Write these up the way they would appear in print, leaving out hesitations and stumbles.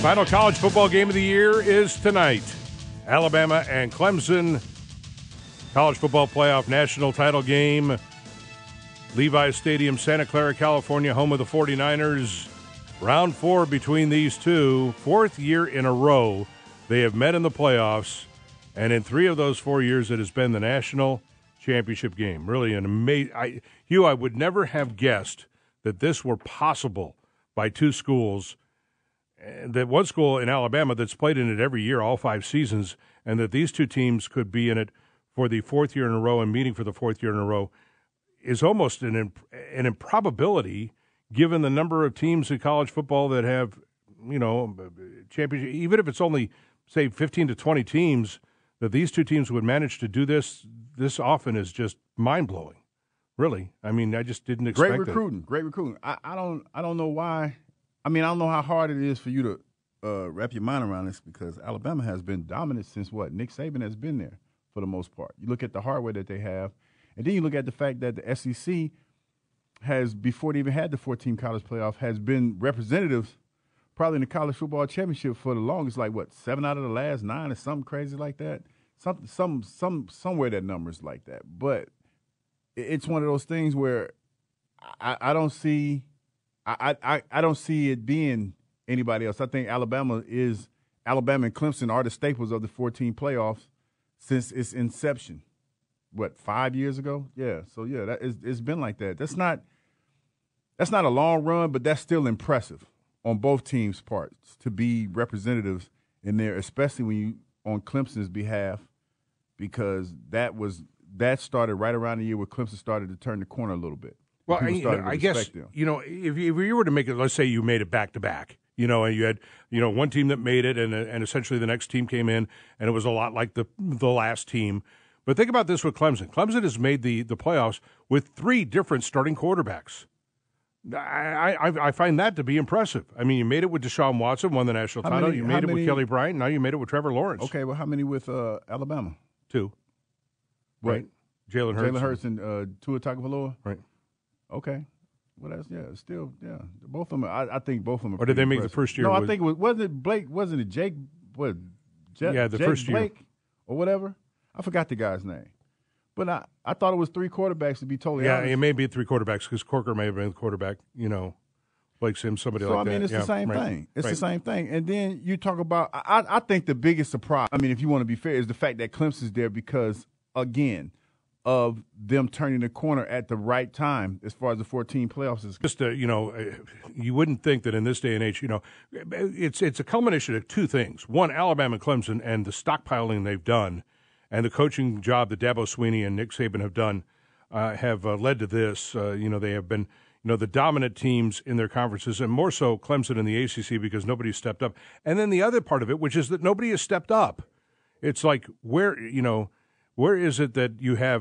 Final college football game of the year is tonight. Alabama and Clemson. College football playoff national title game. Levi's Stadium, Santa Clara, California, home of the 49ers. Round 4 between these two. 4th year in a row they have met in the playoffs. And in 3 of those 4 years, it has been the national championship game. Really an amazing. Hugh, I would never have guessed that this were possible by two schools. That one school in Alabama that's played in it every year, all 5 seasons, and that these two teams could be in it for the 4th year in a row and meeting for the 4th year in a row is almost an improbability given the number of teams in college football that have, championship. Even if it's only, say, 15 to 20 teams, that these two teams would manage to do this often is just mind-blowing. Really. I mean, I just didn't expect it. Great recruiting. I don't know why. I mean, I don't know how hard it is for you to wrap your mind around this because Alabama has been dominant since what? Nick Saban has been there for the most part. You look at the hardware that they have, and then you look at the fact that the SEC has, before they even had the 14 college playoff, has been representatives probably in the college football championship for the longest, like what, 7 out of the last 9 or something crazy like that. Somewhere that number's like that. But it's one of those things where I don't see. I don't see it being anybody else. I think Alabama and Clemson are the staples of the 14 playoffs since its inception. What, 5 years ago? Yeah. So yeah, it's been like that. That's not a long run, but that's still impressive on both teams' parts to be representatives in there, especially when you on Clemson's behalf, because that started right around the year where Clemson started to turn the corner a little bit. Well, I guess, if you were to make it, let's say you made it back-to-back, and you had, one team that made it and essentially the next team came in and it was a lot like the last team. But think about this with Clemson. Clemson has made the playoffs with 3 different starting quarterbacks. I find that to be impressive. I mean, you made it with Deshaun Watson, won the national title. You made it with Kelly Bryant. Now you made it with Trevor Lawrence. Okay, well, how many with Alabama? 2. Right. Jalen Hurts and Tua Tagovailoa? Right. Okay. Well, still. Both of them, I think both of them are. Or did they make impressive. the first year? No, I think wasn't it Blake? Wasn't it Jake? What? The Jake first year. Blake or whatever. I forgot the guy's name. But I thought it was 3 quarterbacks to be totally honest. Yeah, it may be 3 quarterbacks because Corker may have been the quarterback, Blake Sims, somebody like that. So, I mean, it's the same thing. It's the same thing. And then you talk about, I think the biggest surprise, I mean, if you want to be fair, is the fact that Clemson's there because, again, of them turning the corner at the right time as far as the 14 playoffs is concerned. Just, you wouldn't think that in this day and age, it's a culmination of 2 things. One, Alabama and Clemson and the stockpiling they've done and the coaching job that Dabo Swinney and Nick Saban have done have led to this. They have been, the dominant teams in their conferences, and more so Clemson in the ACC because nobody stepped up. And then the other part of it, which is that nobody has stepped up. It's like where is it that you have,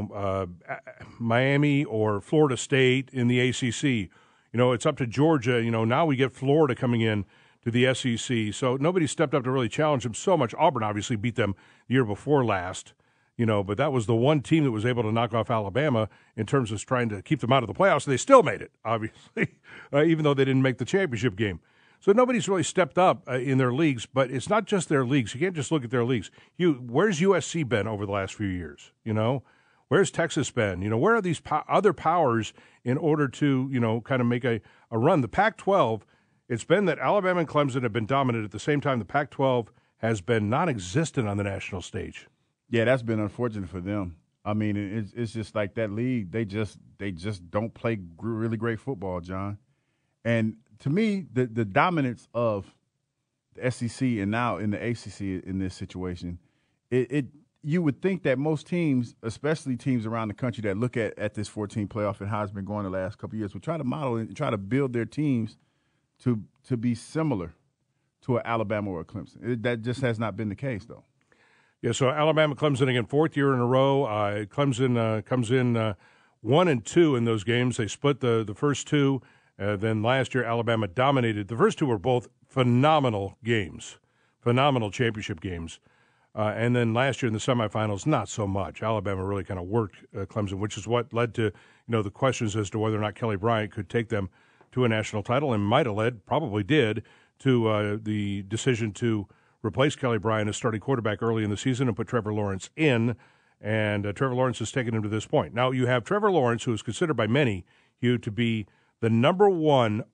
Miami or Florida State in the ACC? It's up to Georgia. Now we get Florida coming in to the SEC. So nobody stepped up to really challenge them so much. Auburn obviously beat them the year before last, but that was the one team that was able to knock off Alabama in terms of trying to keep them out of the playoffs. They still made it, obviously, even though they didn't make the championship game. So nobody's really stepped up in their leagues, but it's not just their leagues. You can't just look at their leagues. Where's USC been over the last few years? Where's Texas been? Where are these other powers in order to, kind of make a run? The Pac-12, it's been that Alabama and Clemson have been dominant at the same time. The Pac-12 has been non-existent on the national stage. Yeah, that's been unfortunate for them. I mean, it's just like that league. They just don't play really great football, John. And to me, the dominance of the SEC and now in the ACC in this situation, you would think that most teams, especially teams around the country that look at this 14 playoff and how it's been going the last couple of years, would try to model and try to build their teams to be similar to an Alabama or a Clemson. That just has not been the case, though. Yeah, so Alabama, Clemson again, 4th year in a row. Clemson comes in 1-2 in those games. They split the first 2. Then last year, Alabama dominated. The first 2 were both phenomenal games, phenomenal championship games. And then last year in the semifinals, not so much. Alabama really kind of worked Clemson, which is what led to the questions as to whether or not Kelly Bryant could take them to a national title, and might have led, probably did, to the decision to replace Kelly Bryant as starting quarterback early in the season and put Trevor Lawrence in. And Trevor Lawrence has taken him to this point. Now, you have Trevor Lawrence, who is considered by many, Hugh, to be the number one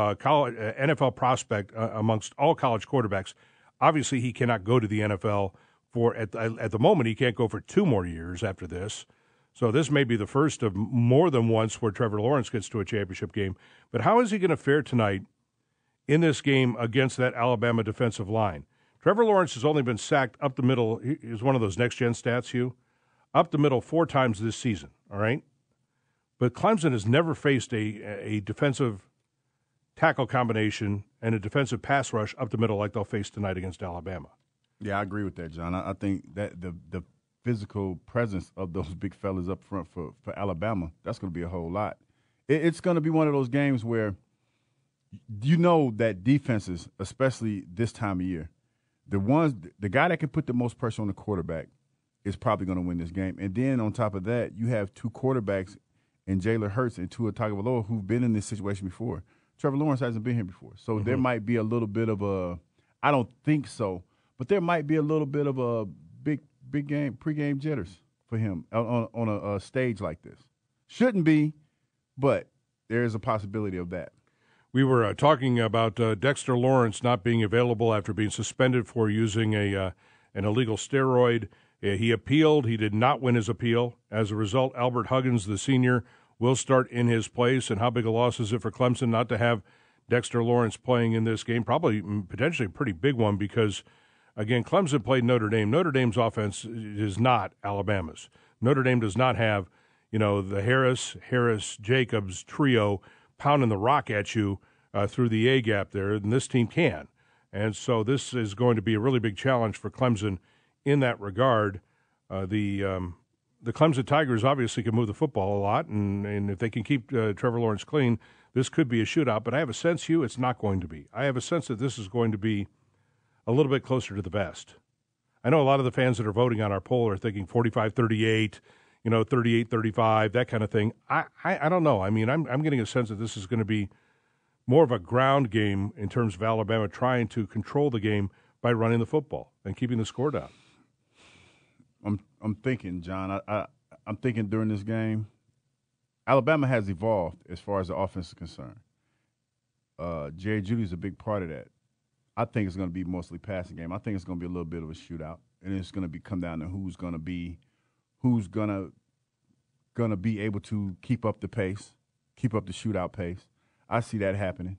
NFL prospect amongst all college quarterbacks. Obviously, he cannot go to the NFL at the moment. He can't go for 2 more years after this. So this may be the first of more than once where Trevor Lawrence gets to a championship game. But how is he going to fare tonight in this game against that Alabama defensive line? Trevor Lawrence has only been sacked up the middle. He's one of those next-gen stats, Hugh. Up the middle 4 times this season, all right? But Clemson has never faced a defensive tackle combination and a defensive pass rush up the middle like they'll face tonight against Alabama. Yeah, I agree with that, John. I think that the physical presence of those big fellas up front for Alabama, that's going to be a whole lot. It's going to be one of those games where you know that defenses, especially this time of year, the guy that can put the most pressure on the quarterback is probably going to win this game. And then on top of that, you have 2 quarterbacks in Jalen Hurts and Tua Tagovailoa who've been in this situation before. Trevor Lawrence hasn't been here before. So there might be a little bit of I don't think so, but there might be a little bit of a big game, pregame jitters for him on a stage like this. Shouldn't be, but there is a possibility of that. We were talking about Dexter Lawrence not being available after being suspended for using an illegal steroid. He appealed. He did not win his appeal. As a result, Albert Huggins, the senior, will start in his place. And how big a loss is it for Clemson not to have Dexter Lawrence playing in this game? Probably potentially a pretty big one because, again, Clemson played Notre Dame. Notre Dame's offense is not Alabama's. Notre Dame does not have, the Harris-Jacobs trio pounding the rock at you through the A-gap there, and this team can. And so this is going to be a really big challenge for Clemson in that regard. The Clemson Tigers obviously can move the football a lot, and if they can keep Trevor Lawrence clean, this could be a shootout. But I have a sense, Hugh, it's not going to be. I have a sense that this is going to be a little bit closer to the best. I know a lot of the fans that are voting on our poll are thinking 45-38, 38-35, that kind of thing. I don't know. I mean, I'm getting a sense that this is going to be more of a ground game in terms of Alabama trying to control the game by running the football and keeping the score down. I'm thinking, John. I'm thinking during this game, Alabama has evolved as far as the offense is concerned. Jerry Jeudy's a big part of that. I think it's going to be mostly passing game. I think it's going to be a little bit of a shootout, and it's going to come down to who's going to be able to keep up the pace, keep up the shootout pace. I see that happening.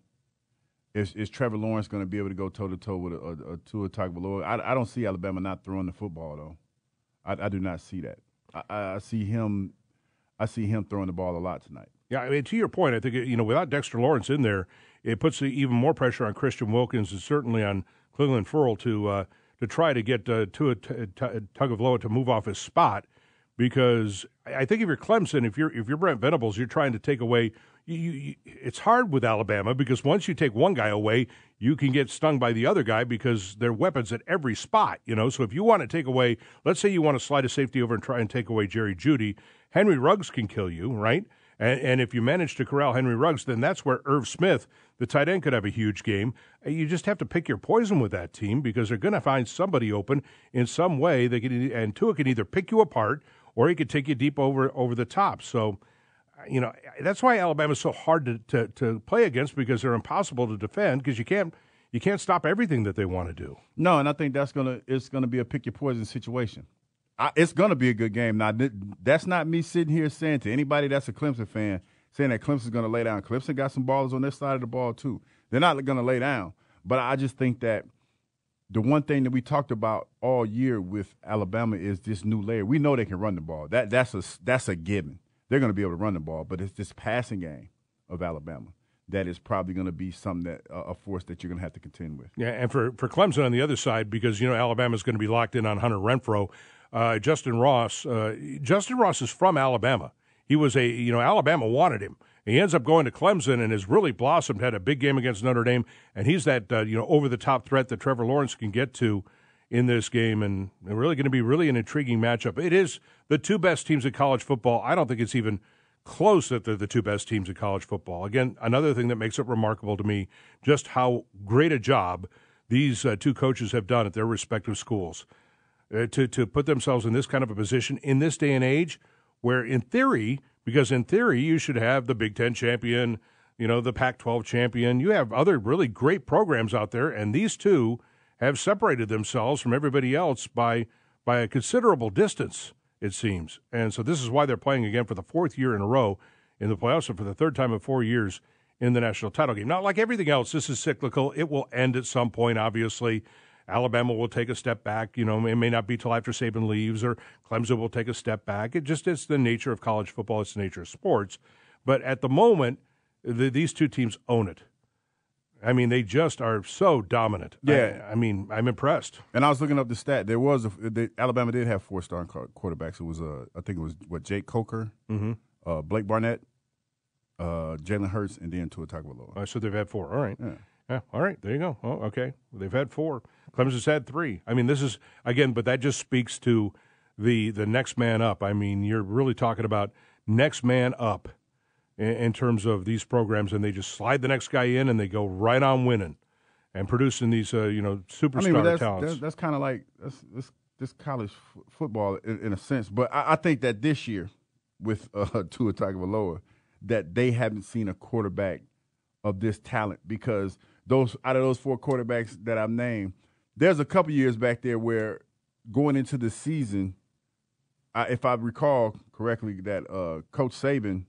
Is Trevor Lawrence going to be able to go toe-to-toe with a Tua Tagovailoa? I don't see Alabama not throwing the football, though. I do not see that. I see him throwing the ball a lot tonight. Yeah, I mean, to your point, I think, without Dexter Lawrence in there, it puts even more pressure on Christian Wilkins and certainly on Cleveland Ferrell to try to get Tua Tagovailoa to move off his spot, because I think if you're Clemson, if you're Brent Venables, you're trying to take away. It's hard with Alabama because once you take one guy away, you can get stung by the other guy because they're weapons at every spot. So if you want to take away, let's say you want to slide a safety over and try and take away Jerry Jeudy, Henry Ruggs can kill you, right? And if you manage to corral Henry Ruggs, then that's where Irv Smith, the tight end, could have a huge game. You just have to pick your poison with that team because they're going to find somebody open in some way. And Tua can either pick you apart or he could take you deep over the top. So, that's why Alabama's so hard to play against, because they're impossible to defend because you can't stop everything that they want to do. No, and I think it's gonna be a pick your poison situation. It's gonna be a good game. Now, that's not me sitting here saying to anybody that's a Clemson fan saying that Clemson's gonna lay down. Clemson got some ballers on their side of the ball too. They're not gonna lay down, but I just think that the one thing that we talked about all year with Alabama is this new layer. We know they can run the ball. That's a given. They're going to be able to run the ball, but it's this passing game of Alabama that is probably going to be something that a force that you're going to have to contend with. Yeah, and for Clemson on the other side, because Alabama's going to be locked in on Hunter Renfrow, Justin Ross. Justin Ross is from Alabama. He was Alabama wanted him. He ends up going to Clemson and has really blossomed. Had a big game against Notre Dame, and he's that over the top threat that Trevor Lawrence can get to in this game, and really going to be really an intriguing matchup. It is the two best teams in college football. I don't think it's even close that they're the two best teams in college football. Again, another thing that makes it remarkable to me just how great a job these two coaches have done at their respective schools to put themselves in this kind of a position in this day and age where in theory you should have the Big Ten champion, the Pac-12 champion. You have other really great programs out there, and these two have separated themselves from everybody else by a considerable distance, it seems. And so this is why they're playing again for the fourth year in a row in the playoffs and for the third time in 4 years in the national title game. Not like everything else, this is cyclical. It will end at some point, obviously. Alabama will take a step back. It may not be till after Saban leaves, or Clemson will take a step back. It's the nature of college football. It's the nature of sports. But at the moment, these two teams own it. I mean, they just are so dominant. Yeah. I'm impressed. And I was looking up the stat. Alabama did have 4-star quarterbacks. It was, I think it was, Jake Coker, Blake Barnett, Jalen Hurts, and then Tua Tagovailoa. So they've had 4. All right. Yeah. All right. There you go. Oh, okay. They've had 4. Clemson's had 3. I mean, this is, again, but that just speaks to the next man up. I mean, you're really talking about next man up in terms of these programs, and they just slide the next guy in, and they go right on winning and producing these, superstar talents. That's kind of like this college football in a sense. But I think that this year with Tua Tagovailoa, that they haven't seen a quarterback of this talent, because out of those 4 quarterbacks that I've named, there's a couple years back there where going into the season, if I recall correctly, that Coach Saban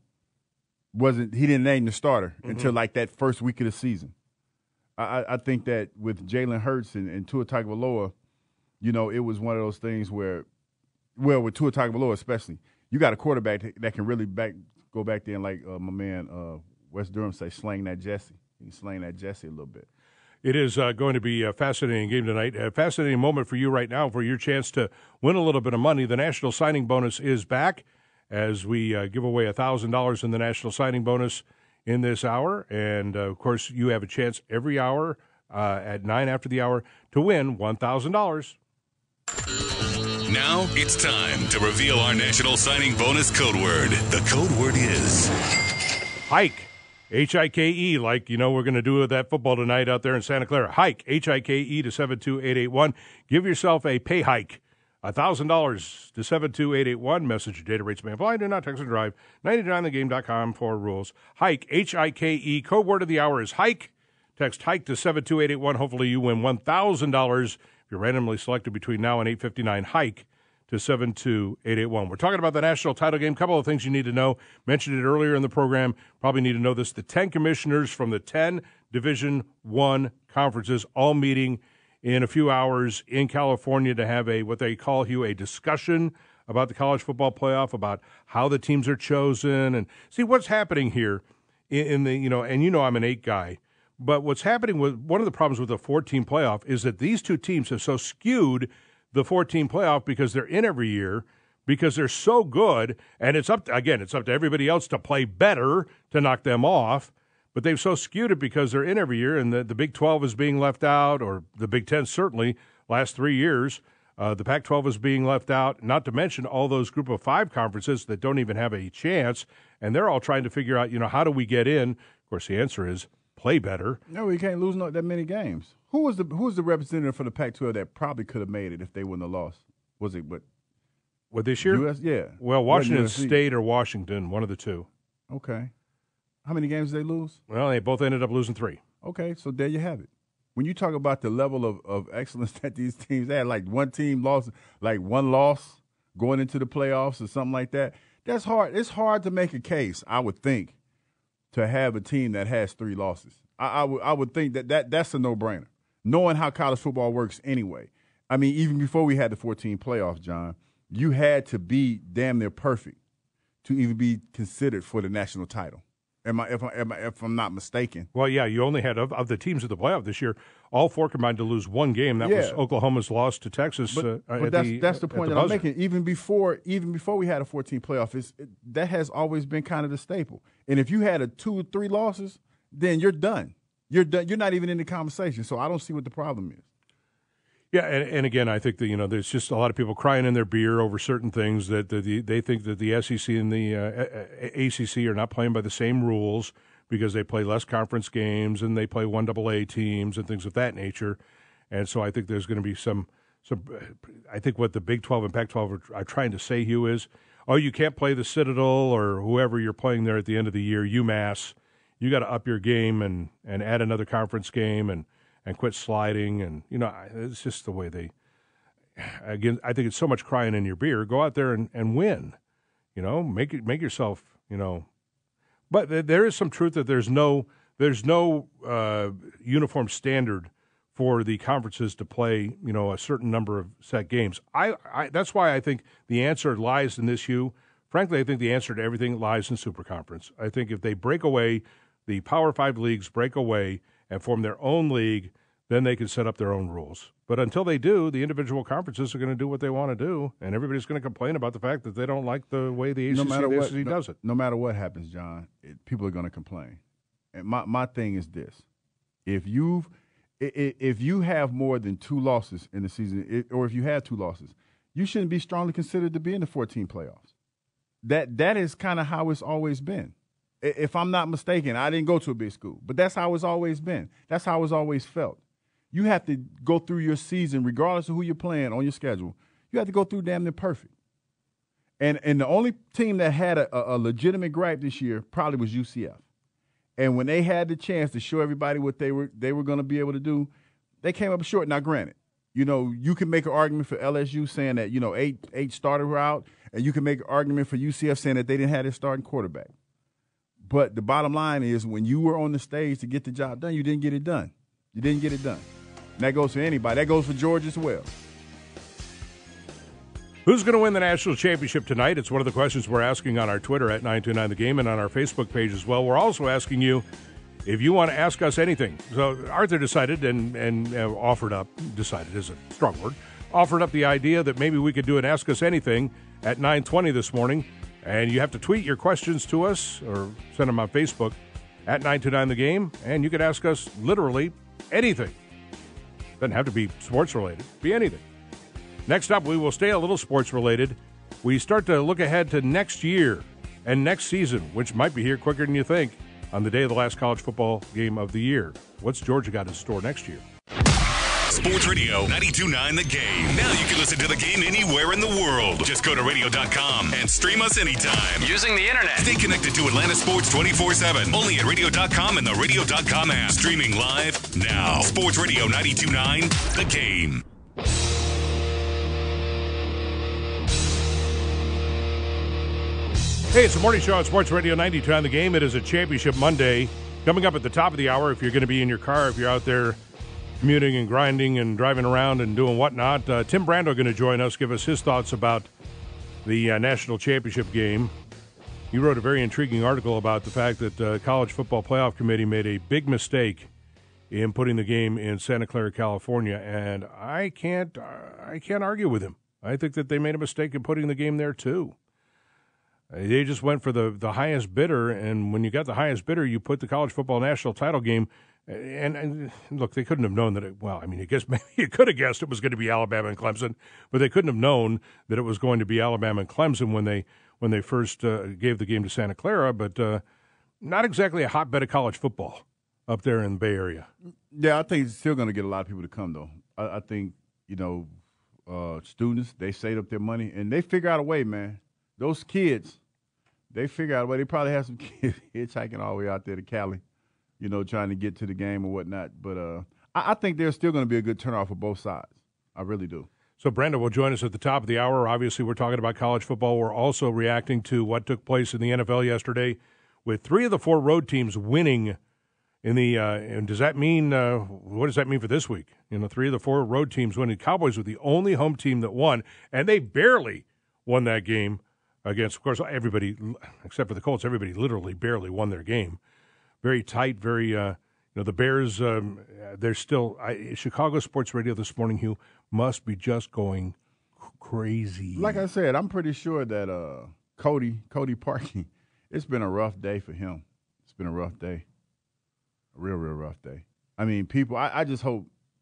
he didn't name the starter until like that first week of the season. I think that with Jalen Hurts and Tua Tagovailoa, it was one of those things where, with Tua Tagovailoa especially, you got a quarterback that can really go back there and, like my man Wes Durham say, slang that Jesse. He slang that Jesse a little bit. It is going to be a fascinating game tonight. A fascinating moment for you right now for your chance to win a little bit of money. The National Signing Bonus is back as we give away $1,000 in the National Signing Bonus in this hour. And, of course, you have a chance every hour at 9 after the hour to win $1,000. Now it's time to reveal our National Signing Bonus code word. The code word is Hike. H-I-K-E, like, we're going to do with that football tonight out there in Santa Clara. Hike, H-I-K-E to 72881. Give yourself a pay hike. $1,000 to 72881. Message data rates may apply. Do not text or drive. 99thegame.com for rules. Hike, H-I-K-E. Code word of the hour is hike. Text hike to 72881. Hopefully you win $1,000 if you're randomly selected between now and 8:59. Hike to 72881. We're talking about the national title game. Couple of things you need to know. Mentioned it earlier in the program. Probably need to know this. The 10 commissioners from the 10 Division I conferences all meeting in a few hours in California to have what they call a discussion about the college football playoff, about how the teams are chosen, and see what's happening here in the, and I'm an 8 guy, but what's happening with one of the problems with the 14 playoff is that these two teams have so skewed the 14 playoff because they're in every year, because they're so good, and it's up to everybody else to play better to knock them off. But they've so skewed it because they're in every year, and the Big 12 is being left out, or the Big 10 certainly, last 3 years. The Pac-12 is being left out, not to mention all those Group of 5 conferences that don't even have a chance, and they're all trying to figure out, how do we get in? Of course, the answer is play better. No, you can't lose that many games. Who was the representative for the Pac-12 that probably could have made it if they wouldn't have lost? Was it what this year? US? Yeah. Well, Washington State or Washington, one of the two. Okay. How many games did they lose? Well, they both ended up losing 3. Okay, so there you have it. When you talk about the level of excellence that these teams had, like one team lost, like one loss going into the playoffs or something like that, that's hard. It's hard to make a case, I would think, to have a team that has 3 losses. I would think that's a no-brainer, knowing how college football works anyway. I mean, even before we had the 14 playoffs, John, you had to be damn near perfect to even be considered for the national title. If I'm not mistaken. Well, yeah, you only had, of the teams of the playoff this year, all 4 combined to lose 1 game. That was Oklahoma's loss to Texas. But that's the point that I'm making. Even before we had a 14 playoff, that has always been kind of the staple. And if you had a 2 or 3 losses, then you're done. You're done. You're not even in the conversation. So I don't see what the problem is. Yeah, and again, I think that there's just a lot of people crying in their beer over certain things that they think that the SEC and the ACC are not playing by the same rules because they play less conference games and they play 1AA teams and things of that nature. And so I think there's going to be some. I think what the Big 12 and Pac-12 are trying to say, Hugh, is, you can't play the Citadel or whoever you're playing there at the end of the year, UMass. You got to up your game and add another conference game and quit sliding. And, it's just the way they – again, I think it's so much crying in your beer. Go out there and win. Make yourself, But there is some truth that there's no uniform standard for the conferences to play, a certain number of set games. That's why I think the answer lies in this, Hugh. Frankly, I think the answer to everything lies in Super Conference. I think if they break away, the Power 5 leagues break away and form their own league, then they can set up their own rules. But until they do, the individual conferences are going to do what they want to do, and everybody's going to complain about the fact that they don't like the way the ACC and the SEC does it. No matter what happens, John, people are going to complain. And my thing is this. If you have more than 2 losses in the season, or if you have 2 losses, you shouldn't be strongly considered to be in the 14 playoffs. That is kind of how it's always been. If I'm not mistaken, I didn't go to a big school, but that's how it's always been. That's how it's always felt. You have to go through your season, regardless of who you're playing on your schedule. You have to go through damn near perfect. And the only team that had a legitimate gripe this year probably was UCF. And when they had the chance to show everybody what they were going to be able to do, they came up short. Now, granted, you can make an argument for LSU saying that, 8 starters were out, and you can make an argument for UCF saying that they didn't have their starting quarterback. But the bottom line is when you were on the stage to get the job done, you didn't get it done. You didn't get it done. And that goes for anybody. That goes for Georgia as well. Who's going to win the national championship tonight? It's one of the questions we're asking on our Twitter at 929 The Game and on our Facebook page as well. We're also asking you if you want to ask us anything. So Arthur decided and offered up, decided is a strong word, offered up the idea that maybe we could do an Ask Us Anything at 9:20 this morning. And you have to tweet your questions to us or send them on Facebook at 929 The Game. And you can ask us literally anything. Doesn't have to be sports related. Be anything. Next up, we will stay a little sports related. We start to look ahead to next year and next season, which might be here quicker than you think, on the day of the last college football game of the year. What's Georgia got in store next year? Sports Radio 92.9 The Game. Now you can listen to the game anywhere in the world. Just go to radio.com and stream us anytime. Using the internet. Stay connected to Atlanta Sports 24/7. Only at radio.com and the radio.com app. Streaming live now. Sports Radio 92.9 The Game. Hey, it's the morning show on Sports Radio 92.9 The Game. It is a championship Monday. Coming up at the top of the hour, if you're going to be in your car, if you're out there commuting and grinding and driving around and doing whatnot, Tim Brando going to join us, give us his thoughts about the national championship game. He wrote a very intriguing article about the fact that the College Football Playoff Committee made a big mistake in putting the game in Santa Clara, California, and I can't argue with him. I think that they made a mistake in putting the game there too. They just went for the highest bidder, and when you got the highest bidder, you put the college football national title game. And look, they couldn't have known that I guess maybe you could have guessed it was going to be Alabama and Clemson, but they couldn't have known that it was going to be Alabama and Clemson when they first gave the game to Santa Clara. But not exactly a hotbed of college football up there in the Bay Area. Yeah, I think it's still going to get a lot of people to come, though. I think, students, they saved up their money, and they figure out a way, man. Those kids, they figure out a way. They probably have some kids hitchhiking all the way out there to Cali, trying to get to the game or whatnot. But I think there's still going to be a good turnout for both sides. I really do. So Brenda will join us at the top of the hour. Obviously, we're talking about college football. We're also reacting to what took place in the NFL yesterday with 3 of the 4 road teams winning in the and does that mean what does that mean for this week? 3 of the 4 road teams winning. Cowboys were the only home team that won, and they barely won that game against, of course, everybody except for the Colts. Everybody literally barely won their game. Very tight, very the Bears, they're still Chicago Sports Radio this morning, Hugh, must be just going crazy. Like I said, I'm pretty sure that Cody Parkey, it's been a rough day for him. It's been a rough day. A real rough day. I mean, people, I just hope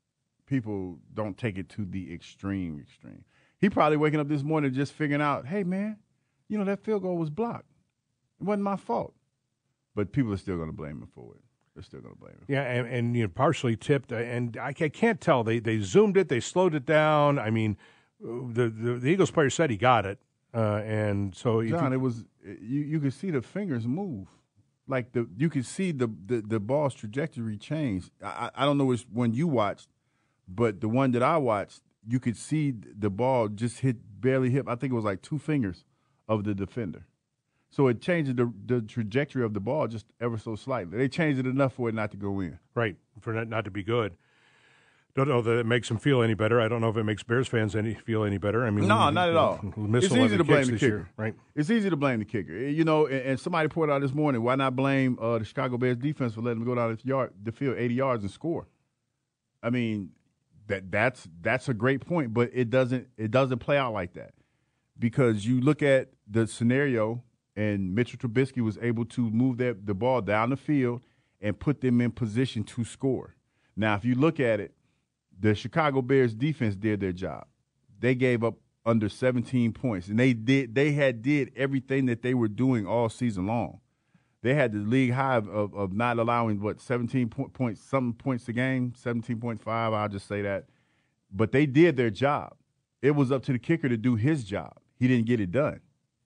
people don't take it to the extreme. He probably waking up this morning just figuring out, hey, man, that field goal was blocked. It wasn't my fault. But people are still going to blame him for it. They're still going to blame him. Yeah, and partially tipped. And I can't tell. They zoomed it. They slowed it down. I mean, the Eagles player said he got it. And so John, it was you could see the fingers move. Like you could see the ball's trajectory change. I don't know which one you watched, but the one that I watched, you could see the ball just barely hit. I think it was like 2 fingers of the defender. So it changed the trajectory of the ball just ever so slightly. They changed it enough for it not to go in. Right, for it not to be good. Don't know that it makes them feel any better. I don't know if it makes Bears fans feel any better. I mean, no, not at all. It's easy to blame the kicker. Year, right? It's easy to blame the kicker. And somebody pointed out this morning, why not blame the Chicago Bears defense for letting them go down the field 80 yards and score? I mean, that's a great point, but it doesn't play out like that, because you look at the scenario and Mitchell Trubisky was able to move the ball down the field and put them in position to score. Now, if you look at it, the Chicago Bears defense did their job. They gave up under 17 points, and they did everything that they were doing all season long. They had the league high of not allowing 17 points a game, 17.5. I'll just say that, but they did their job. It was up to the kicker to do his job. He didn't get it done.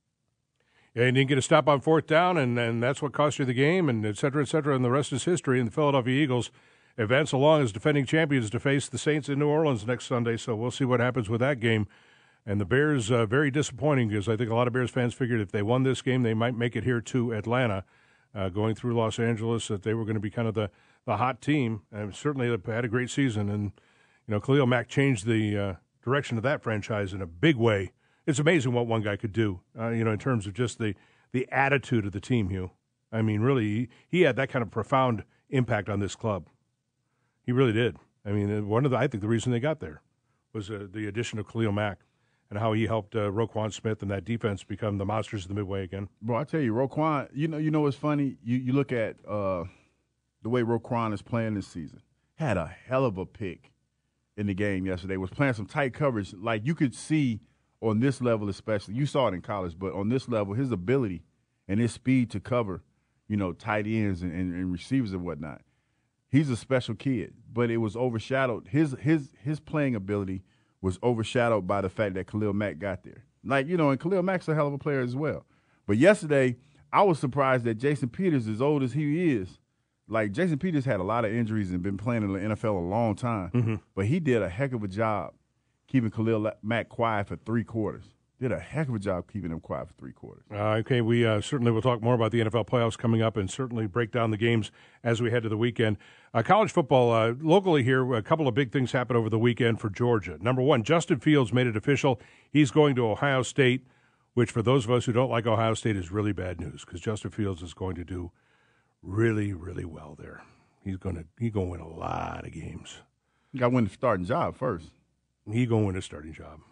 Yeah, he didn't get a stop on 4th down, and that's what cost you the game, and et cetera, and the rest is history. And the Philadelphia Eagles advance along as defending champions to face the Saints in New Orleans next Sunday, so we'll see what happens with that game. And the Bears, very disappointing, because I think a lot of Bears fans figured if they won this game, they might make it here to Atlanta, going through Los Angeles, that they were going to be kind of the hot team. And certainly they had a great season, and Khalil Mack changed the direction of that franchise in a big way. It's amazing what one guy could do, in terms of just the attitude of the team, Hugh. I mean, really, he had that kind of profound impact on this club. He really did. I mean, I think the reason they got there was the addition of Khalil Mack and how he helped Roquan Smith and that defense become the monsters of the Midway again. Bro, I tell you, Roquan, you know what's funny? You look at the way Roquan is playing this season. Had a hell of a pick in the game yesterday. Was playing some tight coverage. Like, you could see on this level especially. You saw it in college, but on this level, his ability and his speed to cover, tight ends and receivers and whatnot. He's a special kid, but it was overshadowed. His playing ability was overshadowed by the fact that Khalil Mack got there. And Khalil Mack's a hell of a player as well. But yesterday, I was surprised that Jason Peters, as old as he is, Jason Peters had a lot of injuries and been playing in the NFL a long time, but he did a heck of a job keeping Khalil Mack quiet for 3 quarters. Did a heck of a job keeping him quiet for 3 quarters. Okay, we certainly will talk more about the NFL playoffs coming up and certainly break down the games as we head to the weekend. College football, locally here, a couple of big things happened over the weekend for Georgia. Number one, Justin Fields made it official. He's going to Ohio State, which for those of us who don't like Ohio State is really bad news, because Justin Fields is going to do really, really well there. He's going to win a lot of games. You got to win the starting job first. He's going to win a starting job.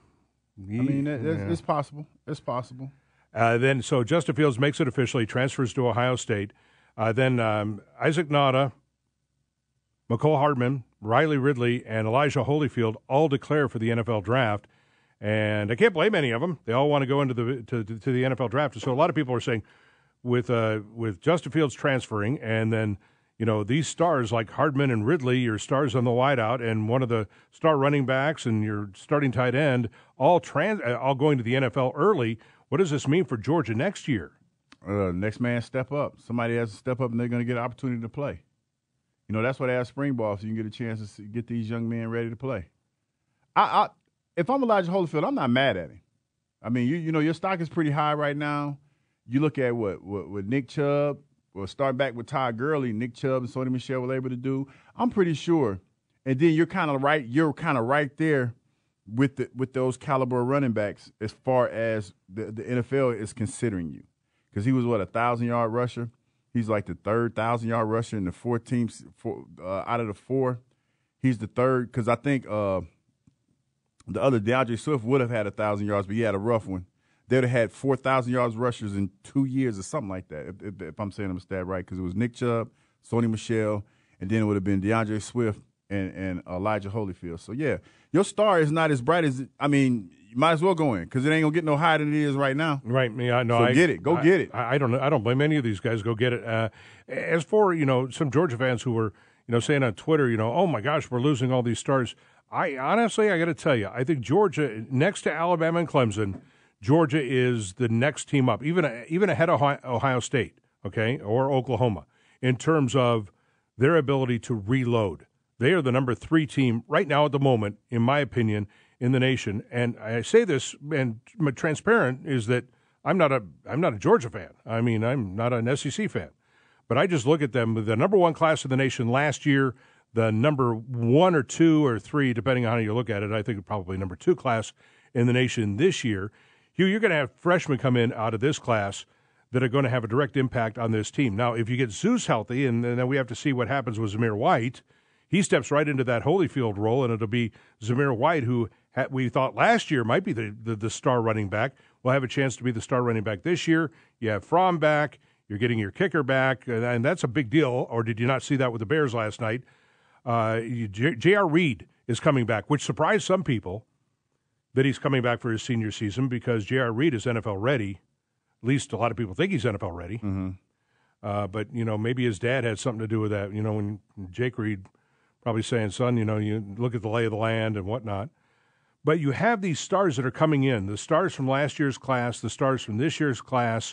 It's possible. It's possible. So Justin Fields makes it official. He transfers to Ohio State. Then Isaac Nauta, McCole Hardman, Riley Ridley, and Elijah Holyfield all declare for the NFL draft. And I can't blame any of them. They all want to go into the NFL draft. So a lot of people are saying with Justin Fields transferring, and then these stars like Hardman and Ridley, your stars on the wideout, and one of the star running backs and your starting tight end, all going to the NFL early. What does this mean for Georgia next year? Next man step up. Somebody has to step up, and they're going to get an opportunity to play. That's why they have spring ball, so you can get a chance to get these young men ready to play. If I'm Elijah Holyfield, I'm not mad at him. I mean, your stock is pretty high right now. You look at what Nick Chubb. Well, start back with Todd Gurley, Nick Chubb, and Sony Michel were able to do. I'm pretty sure. And then you're kind of right. You're kind of right there with those caliber running backs as far as the NFL is considering you, because he was 1,000-yard rusher. He's like the third 1,000-yard rusher in the 4 teams out of the 4. He's the third, because I think the other DeAndre Swift would have had 1,000 yards, but he had a rough one. They would have had 4,000 yards rushers in 2 years or something like that, if I'm saying the stat right, because it was Nick Chubb, Sony Michel, and then it would have been DeAndre Swift and Elijah Holyfield. So, yeah, your star is not as bright as – you might as well go in because it ain't going to get no higher than it is right now. Right. Yeah, no, so get it. Go get it. I don't blame any of these guys. Go get it. As for, some Georgia fans who were, saying on Twitter, oh, my gosh, we're losing all these stars. I got to tell you, I think Georgia, next to Alabama and Clemson, Georgia is the next team up, even ahead of Ohio State, okay, or Oklahoma, in terms of their ability to reload. They are the number 3 team right now at the moment, in my opinion, in the nation. And I say this, and transparent, is that I'm not a Georgia fan. I mean, I'm not an SEC fan. But I just look at them, the number 1 class in the nation last year, the number 1 or 2 or 3, depending on how you look at it, I think probably number 2 class in the nation this year. Hugh, you're going to have freshmen come in out of this class that are going to have a direct impact on this team. Now, if you get Zeus healthy, and then we have to see what happens with Zamir White, he steps right into that Holyfield role, and it'll be Zamir White, who we thought last year might be the star running back, will have a chance to be the star running back this year. You have Fromm back. You're getting your kicker back, and that's a big deal. Or did you not see that with the Bears last night? J.R. Reed is coming back, which surprised some people that he's coming back for his senior season because J.R. Reed is NFL ready. At least a lot of people think he's NFL ready. Mm-hmm. But, maybe his dad had something to do with that. When Jake Reed probably saying, son, you look at the lay of the land and whatnot. But you have these stars that are coming in, the stars from last year's class, the stars from this year's class.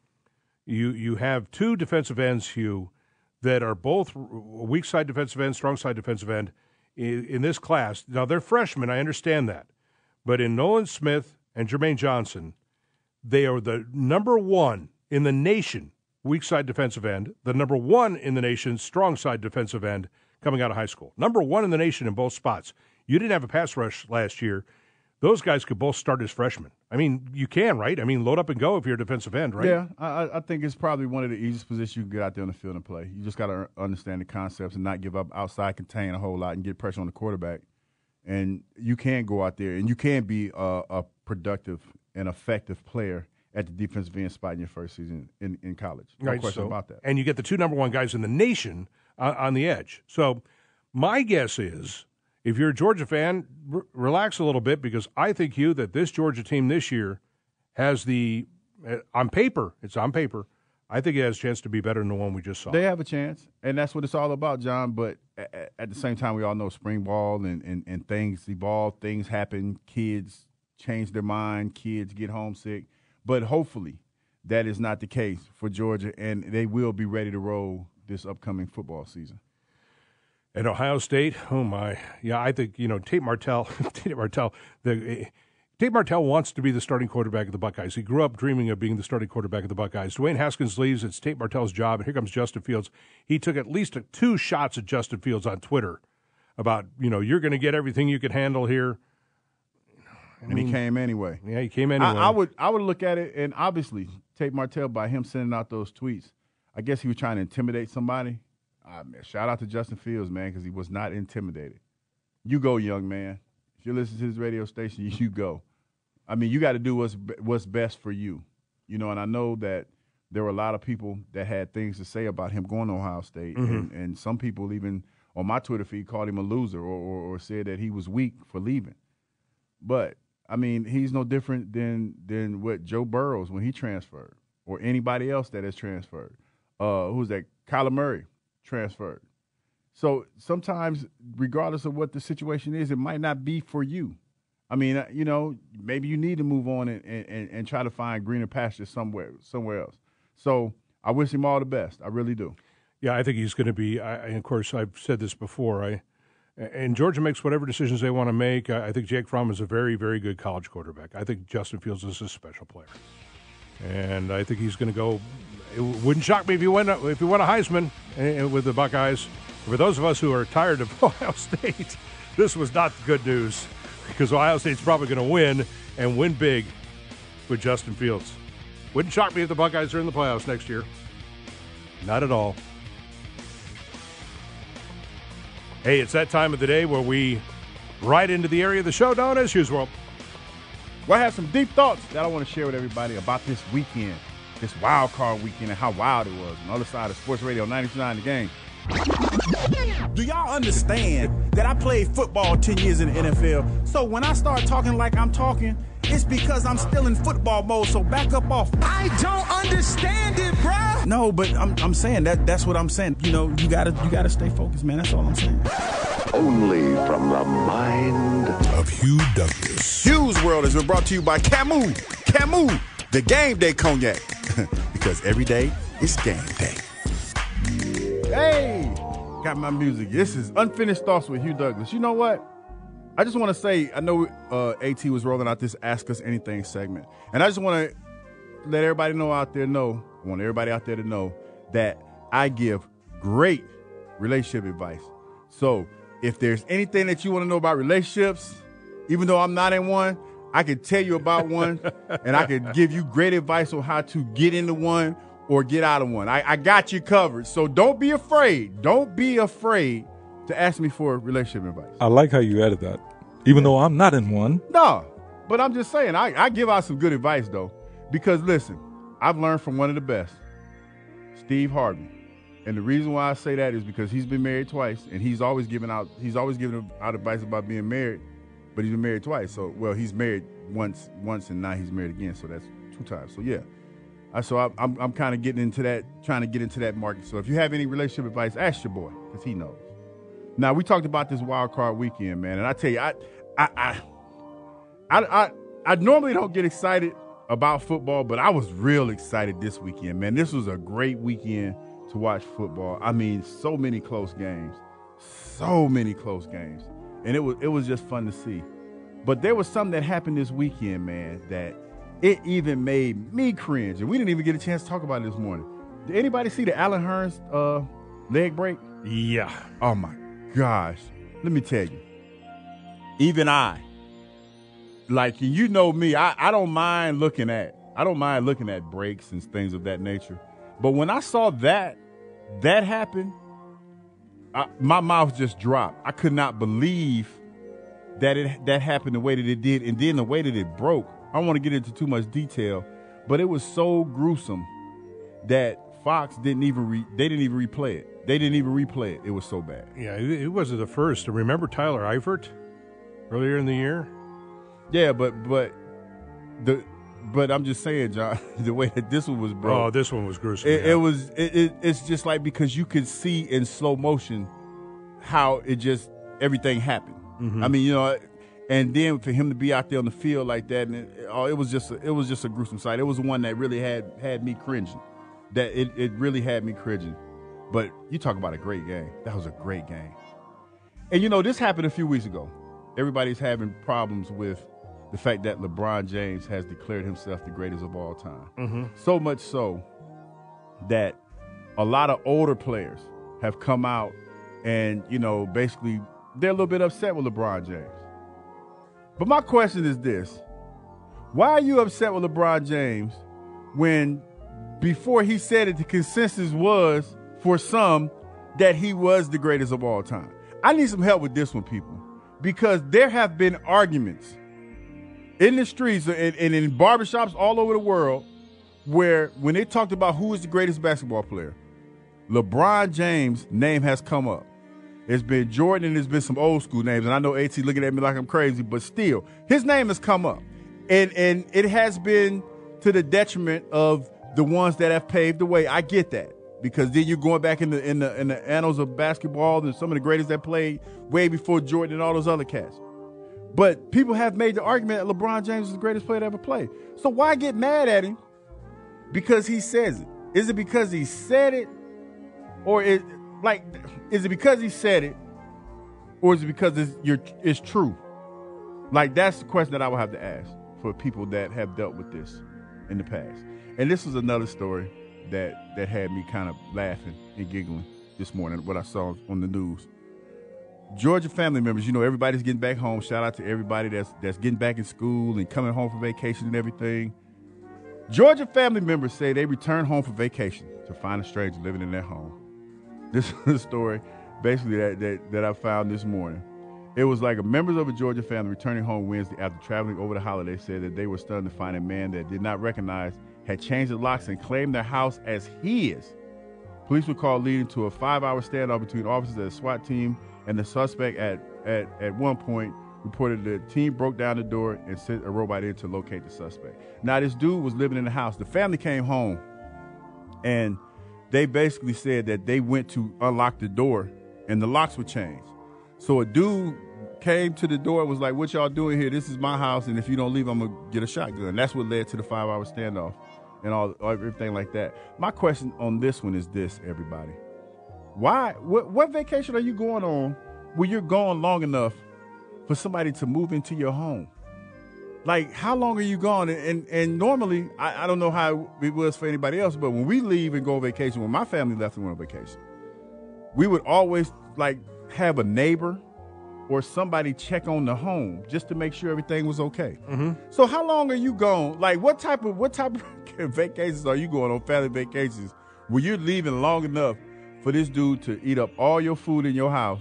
You have 2 defensive ends, Hugh, that are both weak side defensive end, strong side defensive end in this class. Now, they're freshmen, I understand that. But in Nolan Smith and Jermaine Johnson, they are the number 1 in the nation weak side defensive end, the number 1 in the nation strong side defensive end coming out of high school. Number 1 in the nation in both spots. You didn't have a pass rush last year. Those guys could both start as freshmen. I mean, you can, right? I mean, load up and go if you're a defensive end, right? Yeah, I think it's probably one of the easiest positions you can get out there on the field and play. You just got to understand the concepts and not give up outside contain a whole lot and get pressure on the quarterback. And you can go out there and you can be a productive and effective player at the defensive end spot in your first season in college. No question about that. And you get the 2 number 1 guys in the nation on the edge. So my guess is, if you're a Georgia fan, relax a little bit because I think, Hugh, that this Georgia team this year has on paper, I think it has a chance to be better than the one we just saw. They have a chance, and that's what it's all about, John. But at the same time, we all know spring ball and things evolve, things happen, kids change their mind, kids get homesick. But hopefully that is not the case for Georgia, and they will be ready to roll this upcoming football season. At Ohio State, oh my, yeah, I think Tate Martell wants to be the starting quarterback of the Buckeyes. He grew up dreaming of being the starting quarterback of the Buckeyes. Dwayne Haskins leaves; it's Tate Martell's job, and here comes Justin Fields. He took at least 2 shots at Justin Fields on Twitter about you're going to get everything you can handle here, and he came anyway. Yeah, he came anyway. I would look at it, and obviously Tate Martell, by him sending out those tweets, I guess he was trying to intimidate somebody. Shout out to Justin Fields, man, because he was not intimidated. You go, young man. If you're listening to this radio station, you go. I mean, you got to do what's best for you. And I know that there were a lot of people that had things to say about him going to Ohio State, mm-hmm. and some people even on my Twitter feed called him a loser or said that he was weak for leaving. But, I mean, he's no different than what Joe Burrows when he transferred or anybody else that has transferred. Who's that? Kyler Murray. Transferred. So sometimes, regardless of what the situation is, it might not be for you. I mean, maybe you need to move on and try to find greener pastures somewhere else. So I wish him all the best. I really do. Yeah, I think he's going to be. And of course, I've said this before. And Georgia makes whatever decisions they want to make. I think Jake Fromm is a very, very good college quarterback. I think Justin Fields is a special player, and I think he's going to go. It wouldn't shock me if he won a Heisman with the Buckeyes. For those of us who are tired of Ohio State, this was not good news because Ohio State's probably going to win and win big with Justin Fields. Wouldn't shock me if the Buckeyes are in the playoffs next year. Not at all. Hey, it's that time of the day where we ride into the area of the show known as Hughes World. Well, I have some deep thoughts that I want to share with everybody about this weekend. This wild card weekend and how wild it was. On the other side of Sports Radio 92.9 The Game. Do y'all understand that I played football 10 years in the NFL? So when I start talking like I'm talking, it's because I'm still in football mode, so back up off. I don't understand it, bro. No, but I'm saying that's what I'm saying. You know, you gotta stay focused, man. That's all I'm saying. Only from the mind of Hugh Douglas. Hugh's World has been brought to you by Camus. Camus, the game day cognac. Because every day is game day. Hey, got my music. This is Unfinished Thoughts with Hugh Douglas. You know what? I just want to say, I know AT was rolling out this Ask Us Anything segment. And I just want to let everybody out there to know that I give great relationship advice. So if there's anything that you want to know about relationships, even though I'm not in one, I can tell you about one and I can give you great advice on how to get into one or get out of one. I got you covered. So don't be afraid. Don't be afraid to ask me for relationship advice. I like how you added that, even though I'm not in one. No, but I'm just saying, I give out some good advice, though. Because, listen, I've learned from one of the best, Steve Harvey. And the reason why I say that is because he's been married twice, and he's always giving out advice about being married, but he's been married twice. So, well, he's married once, and now he's married again, so that's 2 times. So, yeah. I'm kind of getting into that, trying to get into that market. So if you have any relationship advice, ask your boy, because he knows. Now, we talked about this wild card weekend, man, and I tell you, I normally don't get excited about football, but I was real excited this weekend, man. This was a great weekend to watch football. I mean, so many close games, and it was just fun to see. But there was something that happened this weekend, man, that it even made me cringe, and we didn't even get a chance to talk about it this morning. Did anybody see the Allen Hurns leg break? Yeah. Oh my gosh. Let me tell you. Even like, you know me, I don't mind looking at breaks and things of that nature. But when I saw that happen, my mouth just dropped. I could not believe that happened the way that it did, and then the way that it broke. I don't want to get into too much detail, but it was so gruesome that Fox didn't even replay it. They didn't even replay it. It was so bad. Yeah, it wasn't the first. Remember Tyler Eifert earlier in the year? Yeah, but I'm just saying, John, the way that this one was broke. Oh, this one was gruesome. It's just like, because you could see in slow motion how everything happened. Mm-hmm. I mean, you know, and then for him to be out there on the field like that, and it was just a gruesome sight. It was the one that really had me cringing. That it really had me cringing. But you talk about a great game. That was a great game. And you know, this happened a few weeks ago. Everybody's having problems with the fact that LeBron James has declared himself the greatest of all time. Mm-hmm. So much so that a lot of older players have come out and, you know, basically they're a little bit upset with LeBron James. But my question is this. Why are you upset with LeBron James when before he said it, the consensus was for some that he was the greatest of all time? I need some help with this one, people, because there have been arguments in the streets and in barbershops all over the world where when they talked about who is the greatest basketball player, LeBron James' name has come up. It's been Jordan and there's been some old school names. And I know AT looking at me like I'm crazy, but still, his name has come up. And it has been to the detriment of the ones that have paved the way. I get that. Because then you're going back in the annals of basketball and some of the greatest that played way before Jordan and all those other cats. But people have made the argument that LeBron James is the greatest player to ever play. So why get mad at him because he says it? Is it because he said it? Or is it because he said it? Or is it because it's true? Like, that's the question that I would have to ask for people that have dealt with this in the past. And this was another story that had me kind of laughing and giggling this morning, what I saw on the news. Georgia family members, you know, everybody's getting back home. Shout out to everybody that's getting back in school and coming home for vacation and everything. Georgia family members say they returned home for vacation to find a stranger living in their home. This is a story basically that I found this morning. It was like members of a Georgia family returning home Wednesday after traveling over the holiday said that they were stunned to find a man that did not recognize had changed the locks and claimed their house as his Police were called leading to a 5-hour standoff between officers at a SWAT team and the suspect. At one point, reported the team broke down the door and sent a robot in to locate the suspect. Now, this dude was living in the house. The family came home, and they basically said that they went to unlock the door, and the locks were changed. So a dude came to the door and was like, "What y'all doing here? This is my house, and if you don't leave, I'm going to get a shotgun." That's what led to the 5-hour standoff and everything like that. My question on this one is this, everybody. What vacation are you going on where you're gone long enough for somebody to move into your home? Like, how long are you gone? And normally, I don't know how it was for anybody else, but when we leave and go on vacation, when my family left and went on vacation, we would always, like, have a neighbor or somebody check on the home just to make sure everything was okay. Mm-hmm. So how long are you gone? Like, what type of vacations are you going on, family vacations, where you're leaving long enough for this dude to eat up all your food in your house?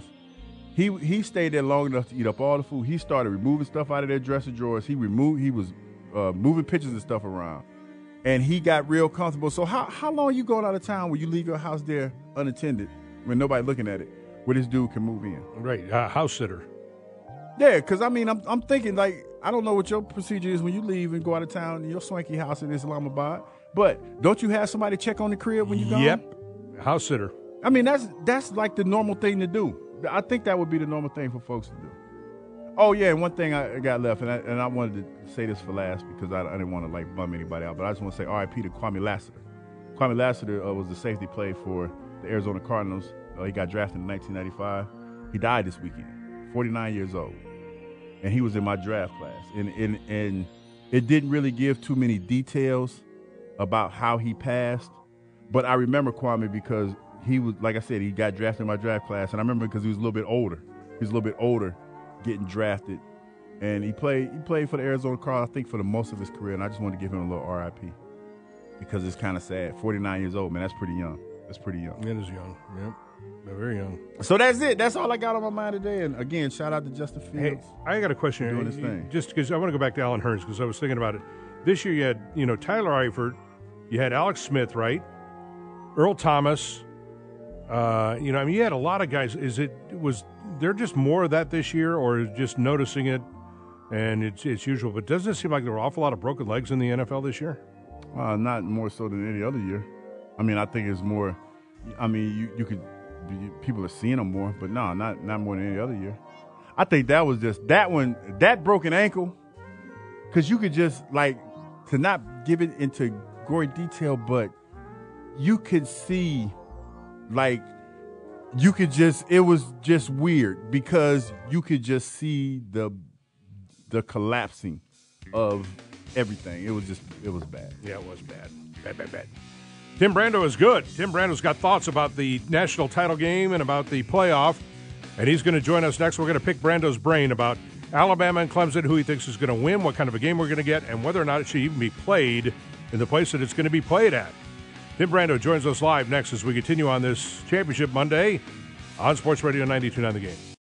He stayed there long enough to eat up all the food. He started removing stuff out of their dresser drawers. He was moving pictures and stuff around, and he got real comfortable. So how long are you going out of town where you leave your house there unattended when nobody looking at it, where this dude can move in? Right, house sitter. Yeah, because I mean, I'm thinking, like, I don't know what your procedure is when you leave and go out of town in your swanky house in Islamabad, but don't you have somebody check on the crib when you go? Yep, house sitter. I mean, that's like the normal thing to do. I think that would be the normal thing for folks to do. Oh, yeah, and one thing I got left, and I wanted to say this for last because I didn't want to, like, bum anybody out, but I just want to say R.I.P. to Kwame Lassiter. Kwame Lassiter was the safety play for the Arizona Cardinals. He got drafted in 1995. He died this weekend, 49 years old. And he was in my draft class. And it didn't really give too many details about how he passed. But I remember Kwame because he was, like I said, he got drafted in my draft class. And I remember because he was a little bit older. He was a little bit older getting drafted. And he played for the Arizona Cardinals, I think, for the most of his career. And I just wanted to give him a little RIP because it's kind of sad. 49 years old, man, that's pretty young. That's pretty young. It is young, yep. They're very young. So that's it. That's all I got on my mind today. And again, shout out to Justin Fields. Hey, I got a question doing his thing. Just because I want to go back to Alan Hearns because I was thinking about it. This year you had, Tyler Eifert, you had Alex Smith, right? Earl Thomas. You had a lot of guys. Was there just more of that this year, or just noticing it and it's usual? But doesn't it seem like there were an awful lot of broken legs in the NFL this year? Not more so than any other year. I mean, I think it's more. I mean, you could. People are seeing them more, but no, not more than any other year. I think that was just that one, that broken ankle, because you could just, like, to not give it into gory detail, but you could see, like, it was just weird because you could just see the collapsing of everything. It was bad. Yeah, it was bad. Bad. Tim Brando is good. Tim Brando's got thoughts about the national title game and about the playoff, and he's going to join us next. We're going to pick Brando's brain about Alabama and Clemson, who he thinks is going to win, what kind of a game we're going to get, and whether or not it should even be played in the place that it's going to be played at. Tim Brando joins us live next as we continue on this Championship Monday on Sports Radio 92.9 The Game.